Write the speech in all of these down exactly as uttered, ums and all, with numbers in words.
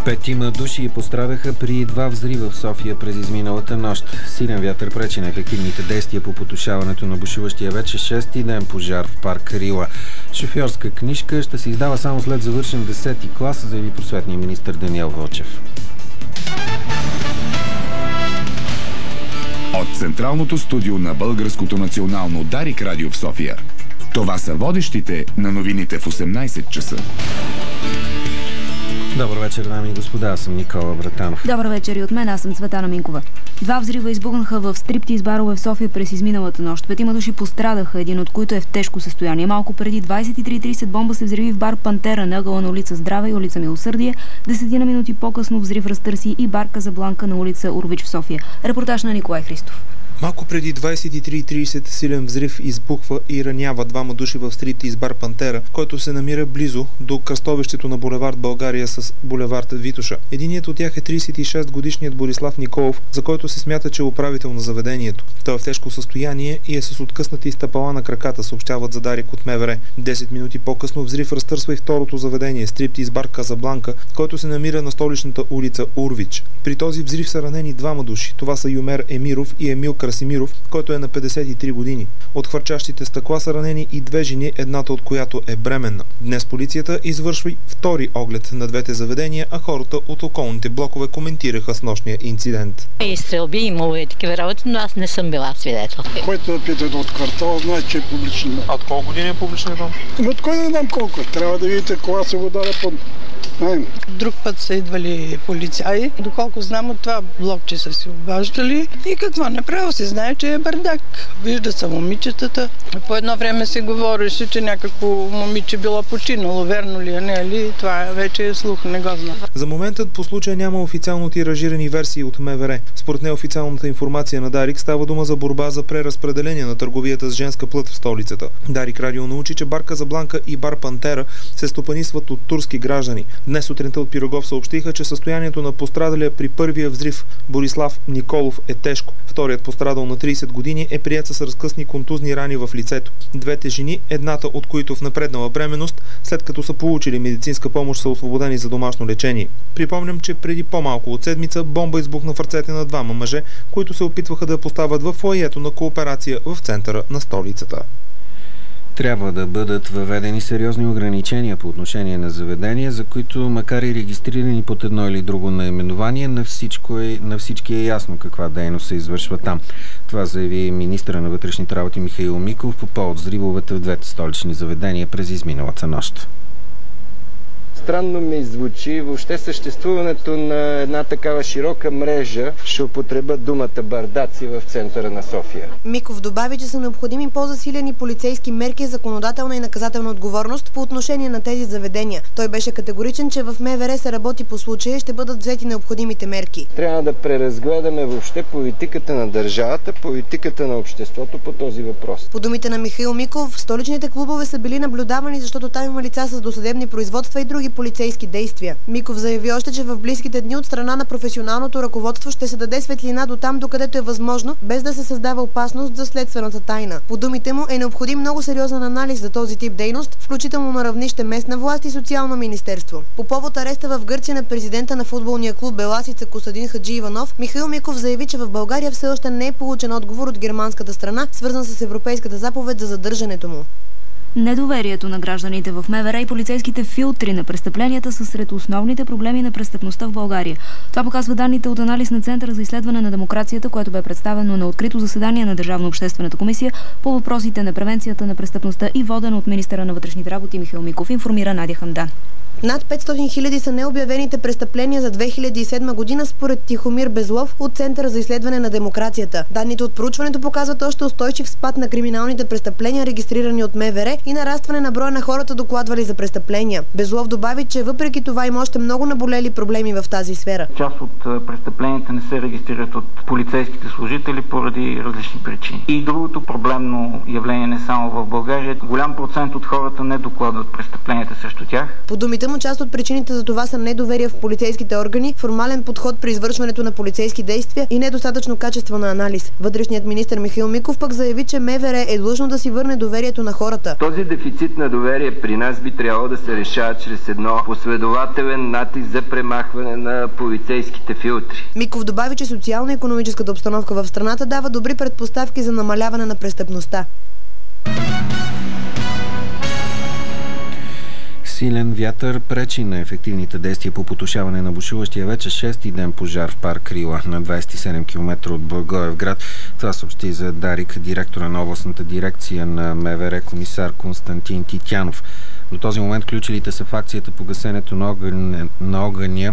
Петима души пострадаха при два взрива в София през изминалата нощ. Силен вятър пречи на ефективните действия по потушаването на бушуващия вече шести ден пожар в парк Рила. Шофьорска книжка ще се издава само след завършен десети клас, заяви просветния министър Даниел Вълчев. От централното студио на Българското национално Дарик радио в София. Това са водещите на новините в осемнайсет часа. Добър вечер, дами и господа, аз съм Никола Братанов. Добър вечер и от мен, аз съм Цветана Минкова. Два взрива избухнаха в стриптиз барове в София през изминалата нощ. Петима души пострадаха, един от които е в тежко състояние. Малко преди двайсет и три и трийсет бомба се взриви в бар Пантера на ъгъла на улица Здраве и улица Милосърдие. Десетина минути по-късно взрив разтърси и бар Казабланка на улица Урвич в София. Репортаж на Николай Христов. Малко преди двайсет и три и трийсет силен взрив избухва и ранява двама души в стриптиз бар Пантера, който се намира близо до кръстовището на булевард България с булевард Витоша. Единият от тях е трийсет и шест годишният Борислав Николов, за който се смята, че е управител на заведението. Той е в тежко състояние и е с откъснати стъпала на краката, съобщават за Дарик от МВР. десет минути по-късно взрив разтърсва и второто заведение, стриптиз бар Казабланка, който се намира на столичната улица Урвич. При този взрив са ранени двама души. Това са Юмер Емиров и Емил Красимиров, който е на петдесет и три години. От хвърчащите стъкла са ранени и две жени, едната от която е бременна. Днес полицията извършва втори оглед на двете заведения, а хората от околните блокове коментираха с нощния инцидент. И стрелби, имало и такива работи, но аз не съм била свидетел. Който е питат от квартала, знае, че е публично. А от колко години е публичен дом? Но от кой не знам колко. Трябва да видите кога се го даде под... Друг път са идвали полицаи. Доколко знам, от това блокче са си обаждали. И какво направо се знае, че е бардак. Вижда са момичетата. По едно време се говореше, че някакво момиче било починало. Верно ли е, не е ли? Това вече е слух, не го знам. За моментът по случая няма официално тиражирани версии от МВР. Според неофициалната информация на Дарик става дума за борба за преразпределение на търговията с женска плът в столицата. Дарик радио научи, че бар Казабланка и бар Пантера се стопанисват от турски граждани. Днес сутринта от Пирогов съобщиха, че състоянието на пострадалия при първия взрив Борислав Николов е тежко. Вторият пострадал на трийсет години е приет с разкъсни контузни рани в лицето. Двете жени, едната от които в напреднала бременност, след като са получили медицинска помощ, са освободени за домашно лечение. Припомням, че преди по-малко от седмица бомба избухна в ръцете на двама мъже, които се опитваха да я поставят в фоайето на Кооперация в центъра на столицата. Трябва да бъдат въведени сериозни ограничения по отношение на заведения, за които, макар и регистрирани под едно или друго наименование, на, всичко е, на всички е ясно каква дейност се извършва там. Това заяви министъра на вътрешните работи Михаил Миков по повод взривовете в двете столични заведения през изминалата нощ. Странно ми звучи въобще съществуването на една такава широка мрежа, ще употребя думата бардаци в центъра на София. Миков добави, че са необходими по-засилени полицейски мерки, законодателна и наказателна отговорност по отношение на тези заведения. Той беше категоричен, че в МВР се работи по случая и ще бъдат взети необходимите мерки. Трябва да преразгледаме въобще политиката на държавата, политиката на обществото по този въпрос. По думите на Михаил Миков, столичните клубове са били наблюдавани, защото там има лица с досъдебни производства и други полицейски действия. Миков заяви още, че в близките дни от страна на професионалното ръководство ще се даде светлина до там, докъдето е възможно, без да се създава опасност за следствената тайна. По думите му е необходим много сериозен анализ за този тип дейност, включително на равнище местна власт и социално министерство. По повод ареста в Гърция на президента на футболния клуб Беласица Костадин Хаджи Иванов, Михаил Миков заяви, че в България все още не е получен отговор от германската страна, свързан с европейската заповед за задържането му. Недоверието на гражданите в МВР и полицейските филтри на престъпленията са сред основните проблеми на престъпността в България. Това показва данните от анализ на Центъра за изследване на демокрацията, което бе представено на открито заседание на Държавно-обществената комисия по въпросите на превенцията на престъпността и водена от министъра на вътрешните работи Михаил Миков, информира Надя Хамдан. Над петстотин хиляди са необявените престъпления за две хиляди и седма година според Тихомир Безлов от Центъра за изследване на демокрацията. Данните от проучването показват още устойчив спад на криминалните престъпления, регистрирани от МВР, и нарастване на броя на хората, докладвали за престъпления. Безлов добави, че въпреки това има още много наболели проблеми в тази сфера. Част от престъпленията не се регистрират от полицейските служители поради различни причини. И другото проблемно явление не само в България, голям процент от хората не докладват престъпленията срещу тях. По думите Действително част от причините за това са недоверие в полицейските органи, формален подход при извършването на полицейски действия и недостатъчно качество на анализ. Вътрешният министър Михаил Миков пък заяви, че МВР е длъжно да си върне доверието на хората. Този дефицит на доверие при нас би трябвало да се решава чрез едно последователен натиск за премахване на полицейските филтри. Миков добави, че социално-икономическата обстановка в страната дава добри предпоставки за намаляване на престъпността. Силен вятър пречи на ефективните действия по потушаване на бушуващия вече шести ден пожар в парк Рила на двадесет и седем километра от Благоевград. Това съобщи за Дарик директора на областната дирекция на МВР комисар Константин Титянов. До този момент ключилите са в акцията по гасенето на, огън... на огъня.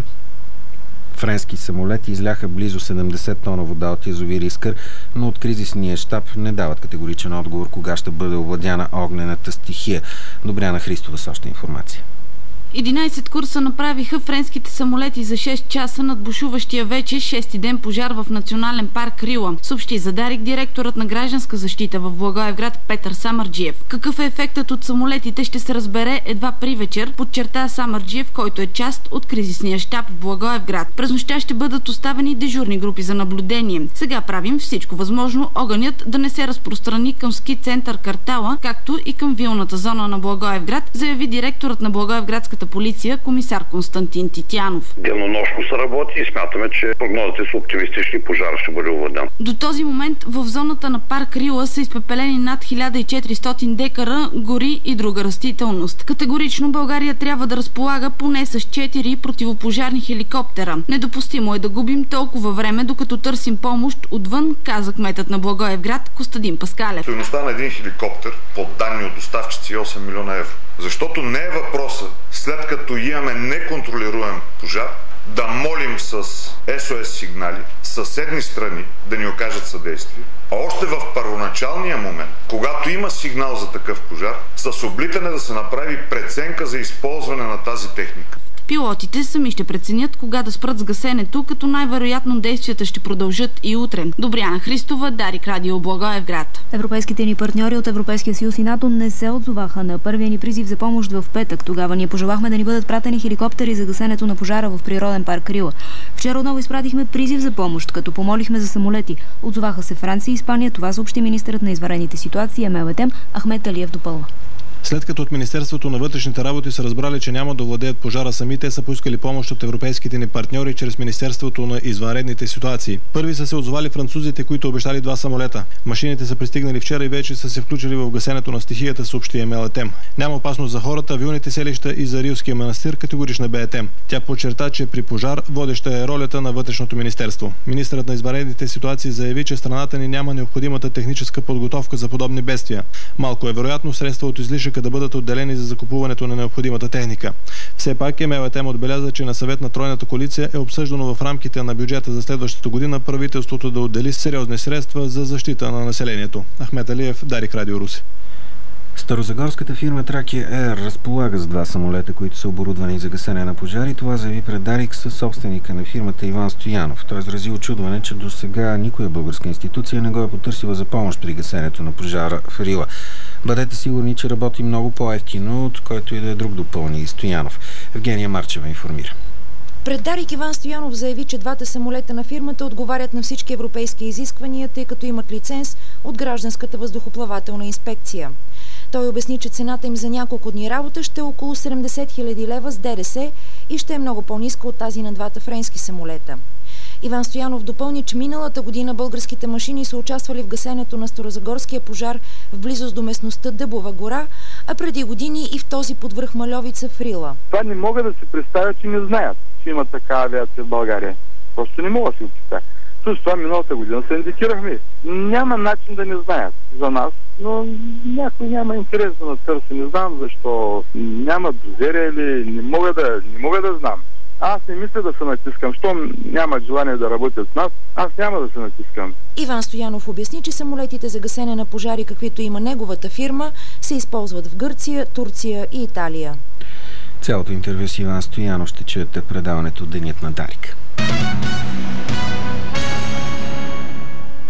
Френски самолети изляха близо седемдесет тона вода от язовир Искър, но от кризисния щаб не дават категоричен отговор кога ще бъде овладяна огнената стихия. Добряна Христова с още информация. единадесет курса направиха френските самолети за шест часа над бушуващия вече шести ден пожар в национален парк Рила, съобщи за Дарик директорът на гражданска защита в Благоевград Петър Самарджиев. Какъв е ефектът от самолетите ще се разбере едва при вечер, подчерта Самарджиев, който е част от кризисния щаб в Благоевград. През нощта ще бъдат оставени дежурни групи за наблюдение. Сега правим всичко възможно огънят да не се разпространи към ски център Картала, както и към вилната зона на Благоевград, заяви директорът на Благоевградската полиция комисар Константин Титянов. Денонощно се работи и смятаме, че прогнозите са оптимистични, пожара ще бъде овладян. До този момент в зоната на парк Рила са изпепелени над хиляда и четиристотин декара гори и друга растителност. Категорично България трябва да разполага поне с четири противопожарни хеликоптера. Недопустимо е да губим толкова време, докато търсим помощ отвън, каза кметът на Благоевград Костадин Паскалев. Стойността на един хеликоптер, по данни от доставчици, е осем милиона евро. Защото не е въпроса, след като имаме неконтролируем пожар, да молим с ес о ес сигнали съседни страни да ни окажат съдействие, а още в първоначалния момент, когато има сигнал за такъв пожар, с облитане да се направи преценка за използване на тази техника. Пилотите сами ще преценят кога да спрат с гасенето, като най-вероятно действията ще продължат и утре. Добряна Христова, Дарик радио Благоевград. Европейските ни партньори от Европейския съюз и НАТО не се отзоваха на първия ни призив за помощ в петък. Тогава ние пожелахме да ни бъдат пратени хеликоптери за гасенето на пожара в природен парк Рила. Вчера отново изпратихме призив за помощ, като помолихме за самолети. Отзоваха се Франция и Испания. Това съобщи министърът на извънредните ситуации Емел Етем. Ахмед Алиев допълва. След като от Министерството на вътрешните работи са разбрали, че няма да владеят пожара сами, те са поискали помощ от европейските ни партньори чрез Министерството на извънредните ситуации. Първи са се отзовали французите, които обещали два самолета. Машините са пристигнали вчера и вече са се включили в гасенето на стихията, съобщи Емел Етем. Няма опасност за хората, авионните селища и за Рилския манастир, категорична бе Етем. Тя подчерта, че при пожар водеща е ролята на вътрешното министерство. Министърът на извънредните ситуации заяви, че страната ни няма необходимата техническа подготовка за подобни бедствия. Малко е вероятно средства от излишъка да бъдат отделени за закупуването на необходимата техника. Все пак Емел Етем отбеляза, че на съвет на Тройната коалиция е обсъждано в рамките на бюджета за следващата година правителството да отдели сериозни средства за защита на населението. Ахмед Алиев, Дарик радио Руси. Старозагорската фирма Тракия Ер разполага с два самолета, които са оборудвани за гасене на пожари. Това заяви пред Дарик със собственика на фирмата Иван Стоянов. Той изрази очудване, че до сега никоя българска институция не го е потърсила за помощ при гасенето на пожара в Рила. Бъдете сигурни, че работи много по-евтино, от който и да е друг, допълни Стоянов. Евгения Марчева информира. Пред Дарик Иван Стоянов заяви, че двата самолета на фирмата отговарят на всички европейски изисквания, тъй като имат лиценз от Гражданската въздухоплавателна инспекция. Той обясни, че цената им за няколко дни работа ще е около седемдесет хиляди лева с ДДС и ще е много по-ниска от тази на двата френски самолета. Иван Стоянов допълни, че миналата година българските машини са участвали в гасенето на Старозагорския пожар в близост до местността Дъбова гора, а преди години и в този под връх Мальовица в Рила. Това не мога да се представя, че не знаят, че има такава авиация в България. Просто не мога да си го представя. С това миналата година се индикирахме. Няма начин да не знаят за нас, но някой няма интерес да натърси. Не знам защо. Няма доверие или не мога да, не мога да знам. Аз не мисля да се натискам. Щом нямат желание да работят с нас, аз няма да се натискам. Иван Стоянов обясни, че самолетите за гасене на пожари, каквито има неговата фирма, се използват в Гърция, Турция и Италия. Цялото интервю с Иван Стоянов ще чуете предаването Денят на Дарик.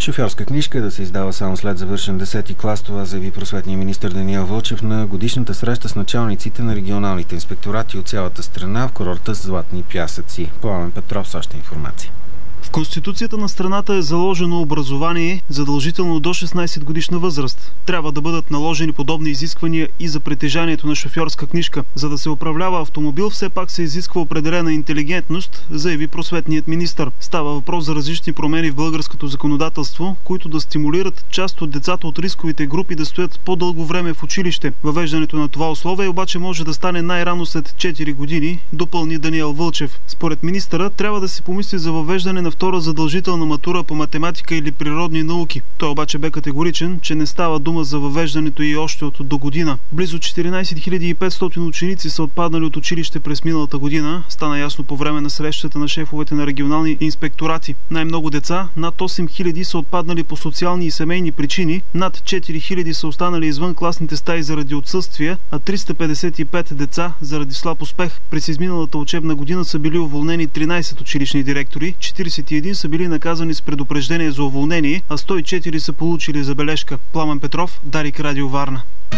Шофьорска книжка да се издава само след завършен десети клас, това заяви просветният министър Даниел Вълчев на годишната среща с началниците на регионалните инспекторати от цялата страна в курорта Златни пясъци. Пламен Петров с още информация. В Конституцията на страната е заложено образование задължително до шестнайсет годишна възраст. Трябва да бъдат наложени подобни изисквания и за притежанието на шофьорска книжка. За да се управлява автомобил, все пак се изисква определена интелигентност, заяви просветният министър. Става въпрос за различни промени в българското законодателство, които да стимулират част от децата от рисковите групи да стоят по-дълго време в училище. Въвеждането на това условие обаче може да стане най-рано след четири години, допълни Даниел Вълчев. Според министъра трябва да се помисли за въвеждане на втора задължителна матура по математика или природни науки. Той обаче бе категоричен, че не става дума за въвеждането и още от до година. Близо четиринайсет хиляди и петстотин ученици са отпаднали от училище през миналата година. Стана ясно по време на срещата на шефовете на регионални инспекторати. Най-много деца, над осем хиляди, са отпаднали по социални и семейни причини, над четири хиляди са останали извън класните стаи заради отсъствия, а триста петдесет и пет деца заради слаб успех. През изминалата учебна година са били уволнени тринайсет училищни директори, четирийсет и един са били наказани с предупреждение за уволнение, а сто и четири са получили забележка. Пламен Петров, Дарик, Радио Варна.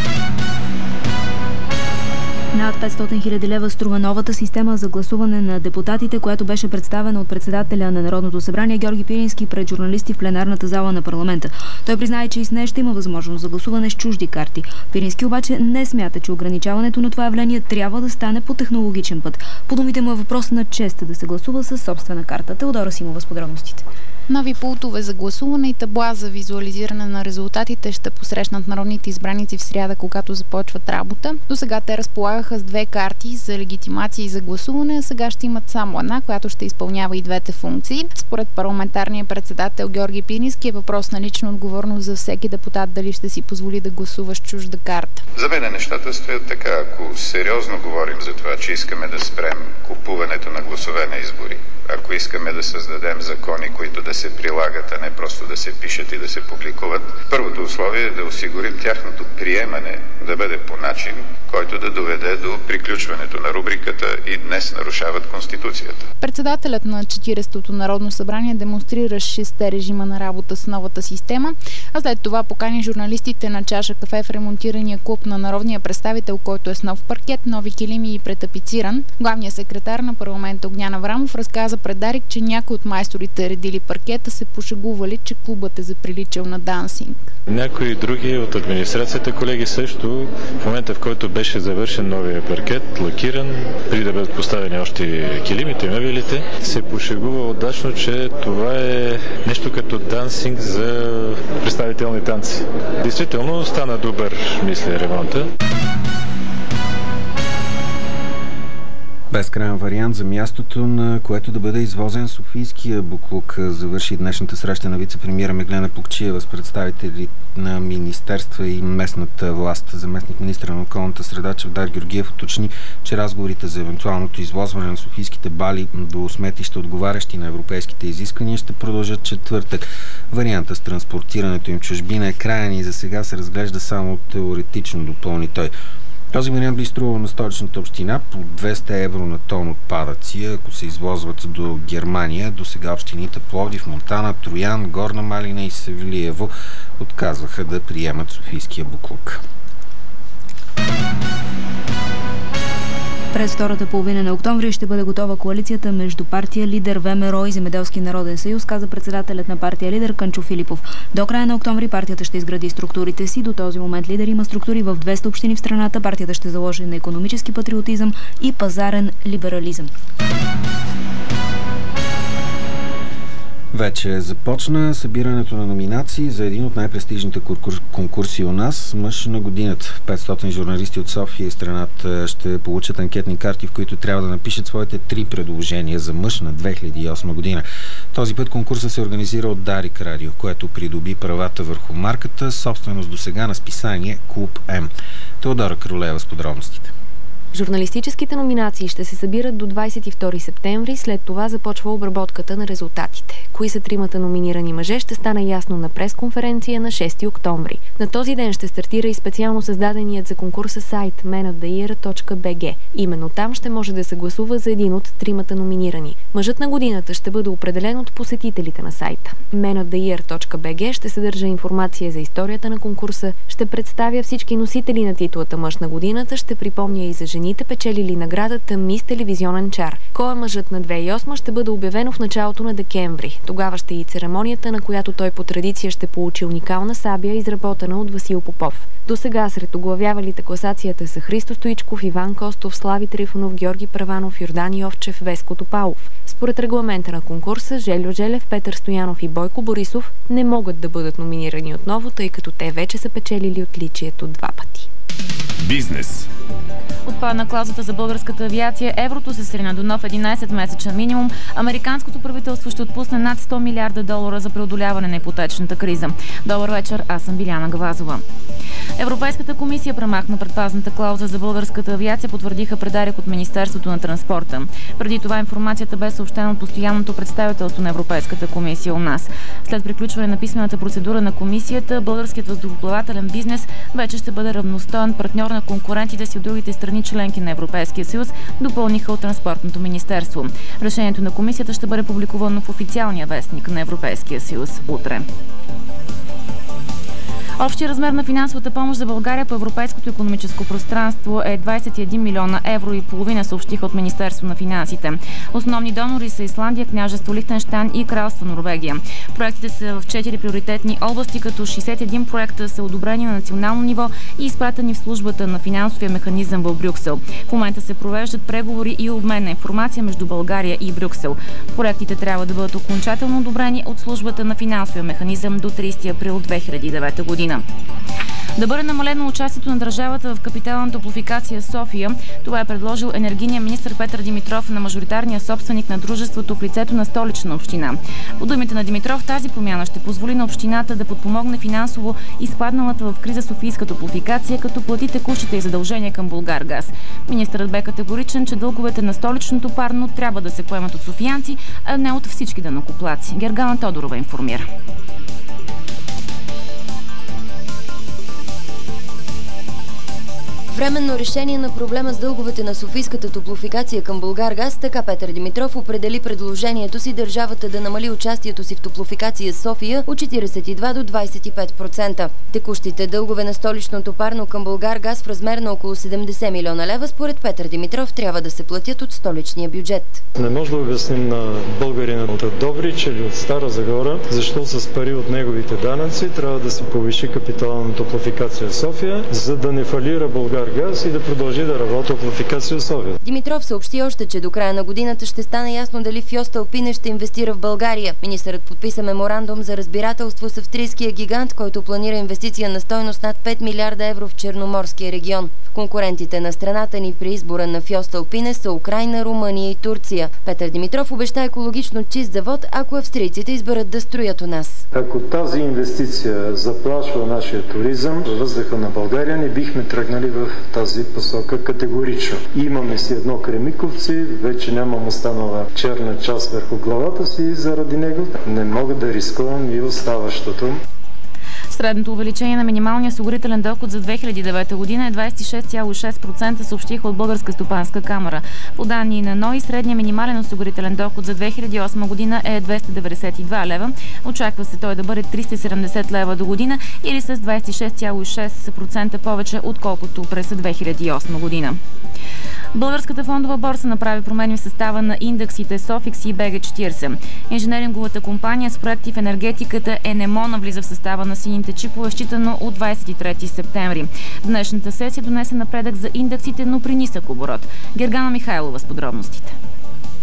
Над петстотин хиляди лева струва новата система за гласуване на депутатите, която беше представена от председателя на Народното събрание Георги Пирински пред журналисти в пленарната зала на парламента. Той признае, че и с нея ще има възможност за гласуване с чужди карти. Пирински обаче не смята, че ограничаването на това явление трябва да стане по технологичен път. По думите му е въпрос на чест да се гласува със собствена карта. Теодора Симова с подробностите. Нови пултове за гласуване и табла за визуализиране на резултатите ще посрещнат народните избраници в сряда, когато започват работа. До сега те разполагаха с две карти за легитимация и за гласуване, а сега ще имат само една, която ще изпълнява и двете функции. Според парламентарния председател Георги Пирински е въпрос на лична отговорност за всеки депутат дали ще си позволи да гласува с чужда карта. За мен нещата стоят така. Ако сериозно говорим за това, че искаме да спрем купуването на гласове на избори, ако искаме да създадем закони, които да се прилагат, а не просто да се пишат и да се публикуват, първото условие е да осигурим тяхното приемане да бъде по начин, който да доведе до приключването на рубриката "И днес нарушават Конституцията". Председателят на четиридесетото Народно събрание демонстрира шестте режима на работа с новата система, а след това покани журналистите на чаша кафе в ремонтирания клуб на народния представител, който е с нов паркет, нови килими и претапициран. Главният секретар на парламента Огнян Аврамов разказа пред Дарик, че някои от майсторите редили паркета се пошегували, че клубът е заприличал на дансинг. Някои други от администрацията колеги също в момента, в който беше завършен новия паркет, лакиран, преди да бъдат поставени още килимите и мебелите, се пошегува удачно, че това е нещо като дансинг за представителни танци. Действително стана добър, мисля, ремонта. Безкрайен вариант за мястото, на което да бъде извозен софийския буклук, завърши днешната среща на вице-премиера Меглена Плугчиева с представители на министерства и местната власт. Заместник министра на околната среда Чавдар Георгиев уточни, че разговорите за евентуалното извозване на софийските бали до сметища, отговарящи на европейските изисквания, ще продължат четвъртък. Варианта с транспортирането им в чужбина е краен и за сега се разглежда само теоретично, допълни той. Този вариант би струвал на столичната община по двеста евро на тон отпадъци, ако се извозват до Германия. До сега общините Пловдив, Монтана, Троян, Горна Малина и Севлиево отказваха да приемат софийския буклук. През втората половина на октомври ще бъде готова коалицията между партия Лидер, ВМРО и Земеделски народен съюз, каза председателят на партия Лидер Кънчо Филипов. До края на октомври партията ще изгради структурите си. До този момент Лидер има структури в двеста общини в страната. Партията ще заложи на икономически патриотизъм и пазарен либерализъм. Вече започна събирането на номинации за един от най-престижните конкурси у нас "Мъж на годината". петстотин журналисти от София и страната ще получат анкетни карти, в които трябва да напишат своите три предложения за мъж на две хиляди и осма година. Този път конкурсът се организира от Дарик Радио, което придоби правата върху марката, собственост досега на списание Клуб М. Теодора Кролева с подробностите. Журналистическите номинации ще се събират до двадесет и втори септември, след това започва обработката на резултатите. Кои са тримата номинирани мъже ще стане ясно на пресконференция на шести октомври. На този ден ще стартира и специално създаденият за конкурса сайт мен оф да иър точка би джи. Именно там ще може да се гласува за един от тримата номинирани. Мъжът на годината ще бъде определен от посетителите на сайта. мен оф да иър точка би джи ще съдържа информация за историята на конкурса, ще представя всички носители на титулата мъж на годината, ще припомня и за жените, печелили наградата Мис Телевизионен чар. Кой е мъжът на две хиляди и осма ще бъде обявено в началото на декември. Тогава ще е и церемонията, на която той по традиция ще получи уникална сабия, изработена от Васил Попов. До сега сред оглавявалите класацията са Христо Стоичков, Иван Костов, Слави Трифонов, Георги Праванов, Йордан Йовчев, Веско Топалов. Според регламента на конкурса, Жельо Желев, Петър Стоянов и Бойко Борисов не могат да бъдат номинирани отново, тъй като те вече са печелили отличието два пъти. Бизнес. Отпадна клаузата за българската авиация, еврото се срина до нов единадесетмесечен минимум, американското правителство ще отпусне над сто милиарда долара за преодоляване на ипотечната криза. Добър вечер, аз съм Биляна Гавазова. Европейската комисия премахна предпазната клауза за българската авиация, потвърдиха предарек от Министерството на транспорта. Преди това информацията бе съобщена от постоянното представителство на Европейската комисия у нас. След приключване на писмената процедура на комисията, българският въздухоплавателен бизнес вече ще бъде равностоен партньор на конкурентите си от другите страни членки на Европейския съюз, допълниха от Транспортното министерство. Решението на комисията ще бъде публикувано в официалния вестник на Европейския съюз утре. Общия размер на финансовата помощ за България по европейското икономическо пространство е двадесет и един милиона евро и половина, съобщиха от Министерство на финансите. Основни донори са Исландия, Княжество Лихтенщайн и Кралство Норвегия. Проектите са в четири приоритетни области, като шестдесет и един проекта са одобрени на национално ниво и изпратени в службата на финансовия механизъм в Брюксел. В момента се провеждат преговори и обмен на информация между България и Брюксел. Проектите трябва да бъдат окончателно одобрени от службата на финансовия механизъм до тридесети април две хиляди и девета година. Да бъде намалено участието на държавата в капитална топлофикация София. Това е предложил енергийният министър Петър Димитров на мажоритарния собственик на дружеството в лицето на Столична община. По думите на Димитров, тази промяна ще позволи на общината да подпомогне финансово изпадналата в криза софийска топлофикация, като плати текущите и задължения към Булгаргаз. Министърът бе категоричен, че дълговете на столичното парно трябва да се поемат от софиянци, а не от всички данъкоплатци. Гергана Тодорова информира. Временно решение на проблема с дълговете на софийската топлофикация към Булгаргаз, така Петър Димитров определи предложението си държавата да намали участието си в топлофикация София от четиридесет и два до двадесет и пет процента. Текущите дългове на столичното парно към Булгаргаз в размер на около седемдесет милиона лева според Петър Димитров трябва да се платят от столичния бюджет. Не може да обясним на българина от Добрич или от Стара Загора, защо с пари от неговите данъци трябва да се повиши капитала на топлофикация София, за да не фалира Булгаргаз газ и да продължи да работи топлофикация София. Димитров съобщи още, че до края на годината ще стане ясно дали Фьосталпине ще инвестира в България. Министърът подписа меморандум за разбирателство с австрийския гигант, който планира инвестиция на стойност над пет милиарда евро в Черноморския регион. Конкурентите на страната ни при избора на Фьосталпине са Украйна, Румъния и Турция. Петър Димитров обеща екологично чист завод, ако австрийците изберат да строят у нас. Ако тази инвестиция заплашва нашия туризъм във въздуха на България, не бихме тръгнали в тази посока категорично. Имаме си едно Кремиковци, вече нямам останала черна част върху главата си и заради него не мога да рискувам и оставащото. Средното увеличение на минималния осигурителен доход за две хиляди и девета година е двадесет и шест цяло и шест процента, съобщиха от Българска стопанска камара. По данни на НОИ, средният минимален осигурителен доход за две хиляди и осма година е двеста деветдесет и два лева. Очаква се той да бъде триста и седемдесет лева до година или с двадесет и шест цяло и шест процента повече, отколкото през две хиляди и осма година. Българската фондова борса направи промени в състава на индексите Софикс и Б Г четиридесет. Инженеринговата компания с проекти в енергетиката Енемо навлиза в състава на сините чипове, считано от двадесет и трети септември. Днешната сесия донесе напредък за индексите, но при нисък оборот. Гергана Михайлова с подробностите.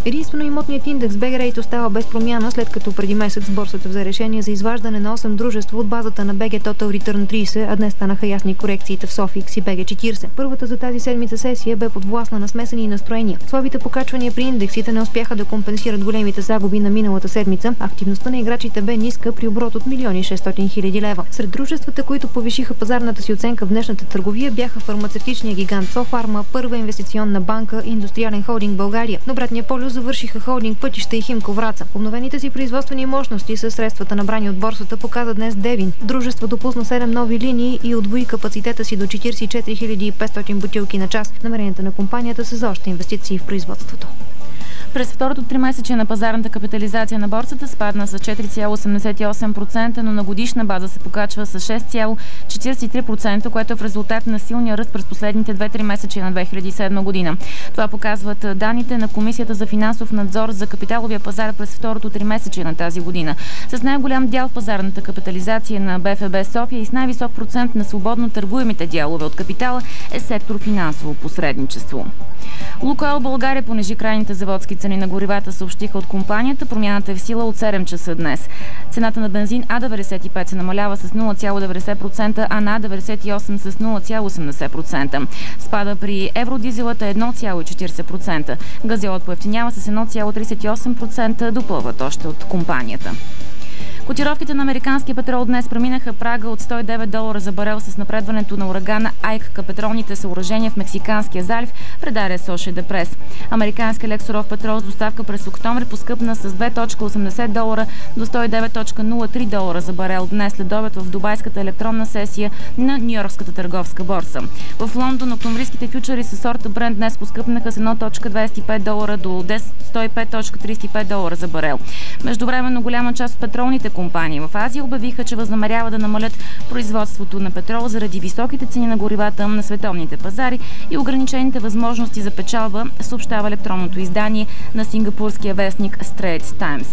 Единствено имотният индекс би джи Rate остава без промяна, след като преди месец борсата взе решение за изваждане на осем дружества от базата на би джи Total Return трийсет, а днес станаха ясни корекциите в Sofix и би джи четирийсет. Първата за тази седмица сесия бе подвластна на смесени настроения. Слабите покачвания при индексите не успяха да компенсират големите загуби на миналата седмица. Активността на играчите бе ниска при оборот от един милион и шестстотин хиляди лева. Сред дружествата, които повишиха пазарната си оценка в днешната търговия, бяха фармацевтичния гигант Софарма, Първа инвестиционна банка, Индустриален холдинг България. На обратния полюс завършиха холдинг Пътища и Химко Враца. Обновените си производствени мощности със средствата набрани от борсата показа днес Девин. Дружеството пусна седем нови линии и удвои капацитета си до четирийсет и четири хиляди и петстотин бутилки на час. Намеренията на компанията са за още инвестиции в производството. През второто тримесечие на пазарната капитализация на борсата спадна с четири цяло осемдесет и осем процента, но на годишна база се покачва с шест цяло четирийсет и три процента, което е в резултат на силния ръст през последните две-три месечия на две хиляди и седма година. Това показват данните на Комисията за финансов надзор за капиталовия пазар през второто тримесечие на тази година. С най-голям дял в пазарната капитализация на Б Ф Б София и с най-висок процент на свободно търгуемите дялове от капитала е сектор финансово посредничество. Лукойл България понижи крайните заводски цени на горивата, съобщиха от компанията. Промяната е в сила от седем часа днес. Цената на бензин А деветдесет и пет се намалява с нула цяло деветдесет процента, а на А деветдесет и осем с нула цяло осемдесет процента. Спада при евродизелата едно цяло четирийсет процента. Газьолът поевтинява с едно цяло трийсет и осем процента, допълват още от компанията. Котировките на американския петрол днес преминаха прага от сто и девет долара за барел с напредването на урагана Айк към петролните съоръжения в Мексиканския залив, предаде Associated Press. Американския лексуров петрол с доставка през октомври поскъпна с две цяло осемдесет долара до сто и девет цяло нула три долара за барел днес след обед в дубайската електронна сесия на Ню-Йоркската търговска борса. В Лондон октомврийските фючери със сорта Брент днес поскъпнаха с едно цяло двадесет и пет долара до сто и пет цяло тридесет и пет долара за барел. Междувременно голяма част от петролните компании в Азия обявиха, че възнамерява да намалят производството на петрол заради високите цени на горивата на световните пазари и ограничените възможности за печалба, съобщава електронното издание на сингапурския вестник Straits Times.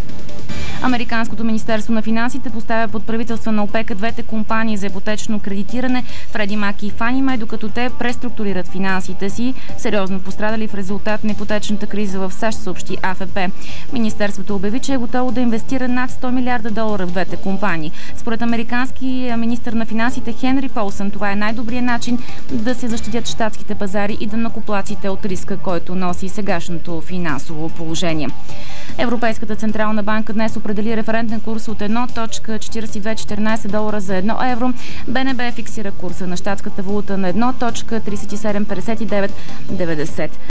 Американското министерство на финансите поставя под правителство на ОПЕК двете компании за ипотечно кредитиране Фреди Мак и Фани Май, докато те преструктурират финансите си, сериозно пострадали в резултат на ипотечната криза в САЩ, съобщи А Ф П. Министерството обяви, че е готово да инвестира над сто милиарда долара в двете компании. Според американски министър на финансите Хенри Полсън, това е най-добрият начин да се защитят щатските пазари и данъкоплатците от риска, който носи сегашното финансово положение. Европейската централна банка днес определи референтен курс от едно цяло четиридесет и две четиринадесет долара за едно евро. Б Н Б фиксира курса на щатската валута на едно цяло тридесет и седем петдесет и девет деветдесет.